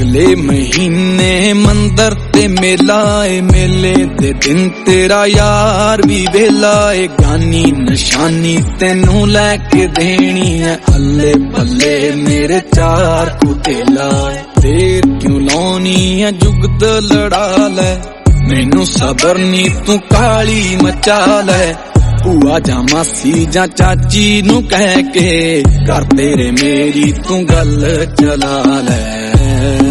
अगले महीने मंदर ते मेला ए, मेले दे दिन तेरा यार भी वेला ए। गानी निशानी तेनू लैके देनी है, अल्ले पल्ले मेरे चार कुतेला। देर क्यों लाउनी है जुगत लड़ा लै, मैनू सबर नी तू काली मचा लै। भूआ जा मासी जा चाची नू कह के कर तेरे मेरी तू गल चला लै।